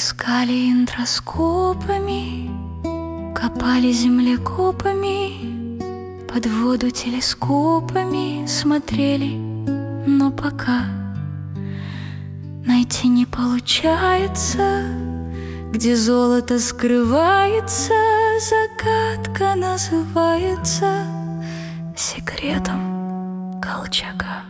Искали интроскопами, копали землекопами, под воду телескопами смотрели, но пока найти не получается, где золото скрывается. Загадка называется секретом Колчака.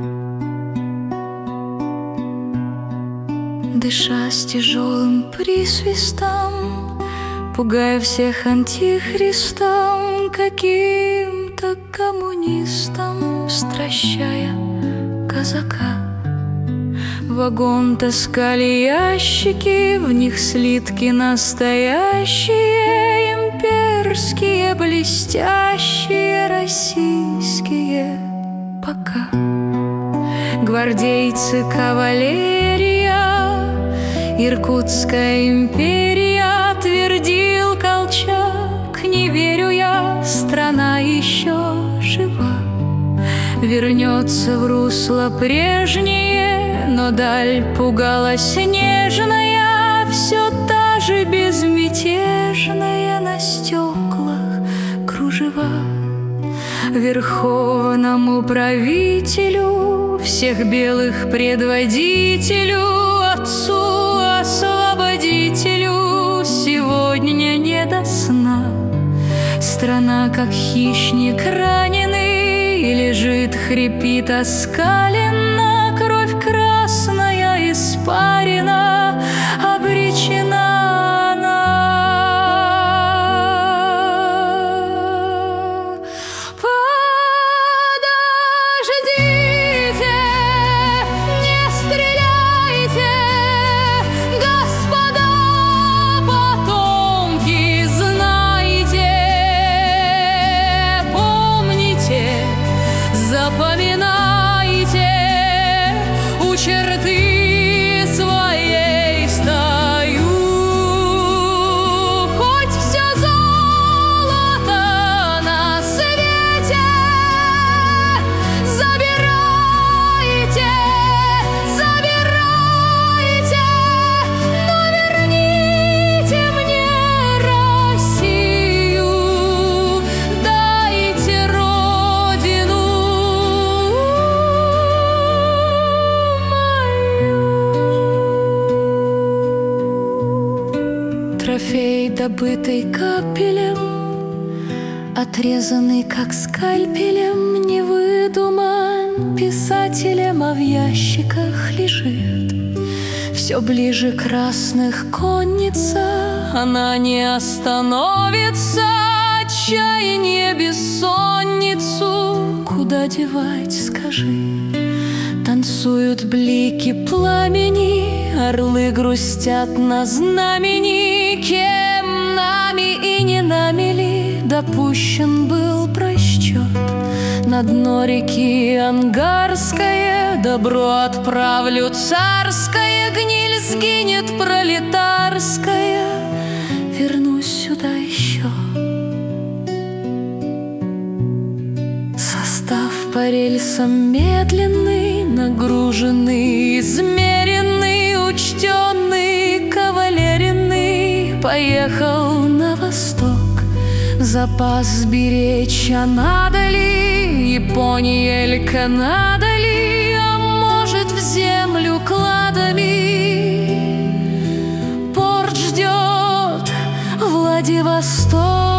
Дыша с тяжелым присвистом, пугая всех антихристом, каким-то коммунистом, стращая казака. Вагон таскали ящики, в них слитки настоящие, имперские, блестящие, российские. Пока гвардейцы, кавалерия, Иркутская империя, твердил Колчак. Не верю я, страна еще жива, вернется в русло прежнее. Но даль пугалась нежная, все та же безмятежная, на стеклах кружева. Верховному правителю, всех белых предводителю, отцу-освободителю сегодня не до сна. Страна, как хищник раненый, лежит, хрипит оскаленно. Кровь красная испарена, обречена она. Подождите, не стреляйте, господа потомки, знайте, помните, запоминайте черты своей стою. Хоть все золото на свете забирайте, забирайте, но верните мне Россию, дайте родину. Трофей, добытый капелем, отрезанный как скальпелем, не выдуман писателем, а в ящиках лежит. Все ближе красных конница, она не остановится. Отчаяние, бессонницу куда девать, скажи? Танцуют блики пламени, орлы грустят на знамени. Кем, нами и не нами ли, допущен был просчет? На дно реки Ангарское добро отправлю царское, гниль сгинет пролетарская, вернусь сюда еще. Состав по рельсам медленный, нагруженный, измеренный, учтенный, кавалеренный, поехал на восток. Запас сберечь, а надо ли Япония или Канада ли, а может в землю кладами. Порт ждет Владивосток.